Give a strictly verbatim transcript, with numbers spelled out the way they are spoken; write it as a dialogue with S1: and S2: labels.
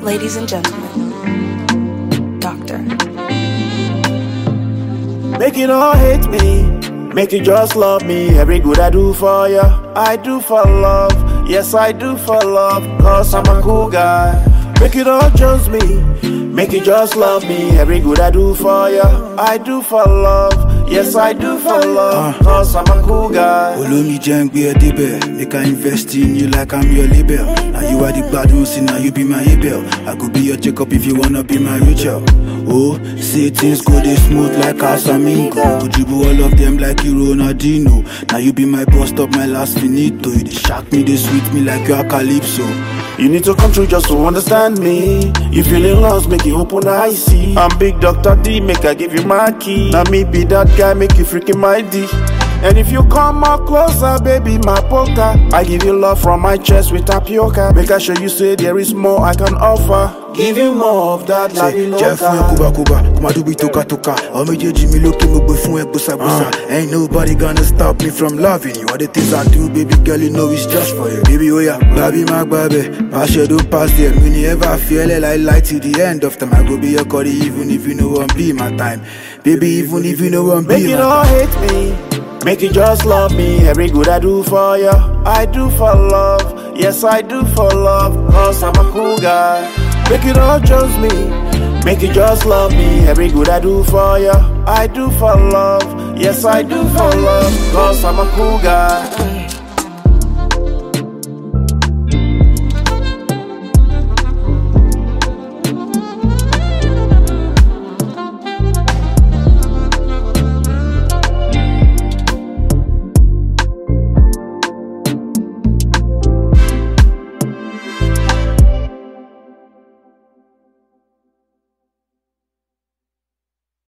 S1: Ladies and gentlemen, Doctor.
S2: Make you don't hate me, make you just love me. Every good I do for ya, I do for love. Yes, I do for love, cause I'm a cool guy. Make you don't judge me, make you just love me. Every good I do for ya, I do for love. Yes, I do for love, uh, cause I'm a cool guy.
S3: Olomi jengbe edibe, make I invest in you like I'm your label. Now you are the bad one, see now you be my Abel. I could be your Jacob if you wanna be my Rachel. Oh, say things go they smooth like Casamingo. Could dribble all of them like you Ronaldinho. Now you be my boss, stop my last finito. You they shock me, they sweet me like you are Calypso.
S2: You need to come through just to understand me. You feeling lost, make you open I see. I'm Big Doctor D, make I give you my key. Now me be that guy, make you freaking my D. And if you come out closer, baby, my poker, I give you love from my chest with tapioca. Make I show you say there is more I can offer. Give you more of that like you
S3: Jeff Kuba Kuba, Kuma do be toka toka. Oh me Jimmy look me go fun e busa busa. Ain't nobody gonna stop me from loving you. All the things I do, baby girl, you know it's just for you. Baby, oh yeah, baby, my baby, pass you don't pass there. When you ever feel it like light till the end of time, I go be your curry even if you know one be my time. Baby, even if you know one be my time.
S2: Make you don't hate me, make you just love me. Every good I do for ya, I do for love. Yes, I do for love, cause I'm a cool guy. Make you don't judge me, make you just love me. Every good I do for ya, I do for love. Yes, I do for love, cause I'm a cool guy.